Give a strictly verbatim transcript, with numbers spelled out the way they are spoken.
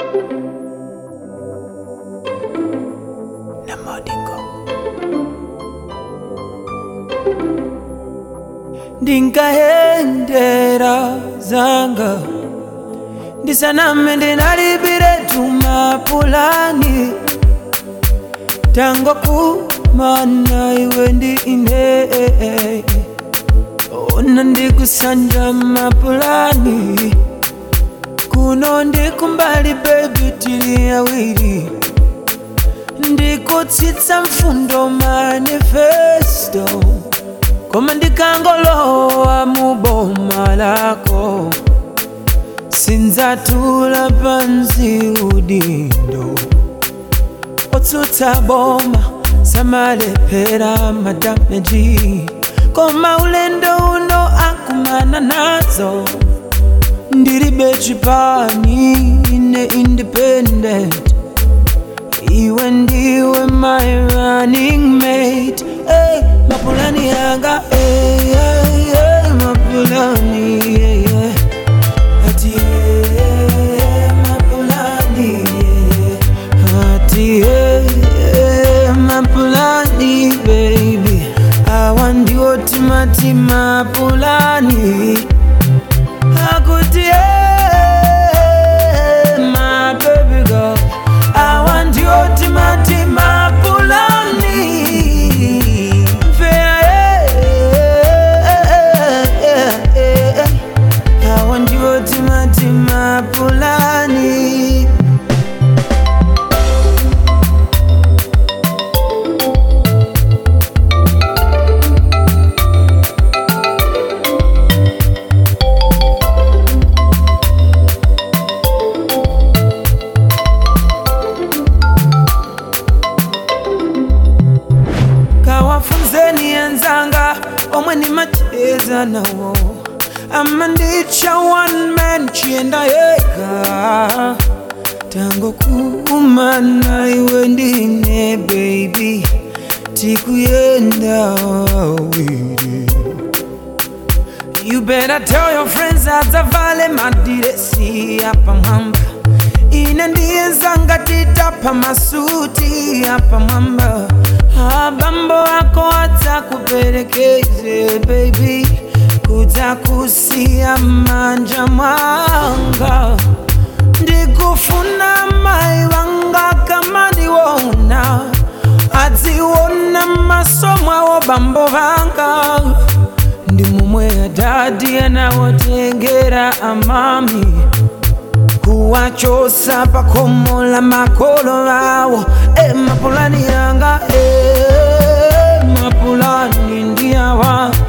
Ndinkahendera zanga ndisaname ndinalibire tumapulani tango kumana iwe ndi ine ona ndikusanja mapulani kuno ndikumbali baby tili awiri ndikutsitsa mfundo manifesto koma ndikangolowa muboma lako sinzatula pansi udindo otsutsa boma samalepera madameji koma ulendo uno akumana nazo ndilibe chipani ine independent iwe ndiwe my running mate. Hey, mapulani yanga, hey, hey, hey, mapulani, yeah, yeah. Ati, hey, mapulani, yeah. Ati, hey, hey, mapulani, baby. I want you ultimate mapulani. Akuti, hey, my baby girl. I want you ultimate mapulani. Mapulani kawafunzeni enzanga omwe ni macheza nawo amandicha one man chienda yeka tango kumana iwe ndine baby tikuyenda awiri. You better tell your friends atavale madiresi apa mwamba ine ndiye zanga titapa masuti apa mwamba abambo wako atakuperekeze baby kutakusia manja mwanga ndikufuna mai wanga kama ndiwona aziwona masomwa wo bambo vanga ndi mumwe ya dadi anawotengera amami kuwachosa pakomola makolo wawo. E mapulani yanga, e mapulani ndiyawa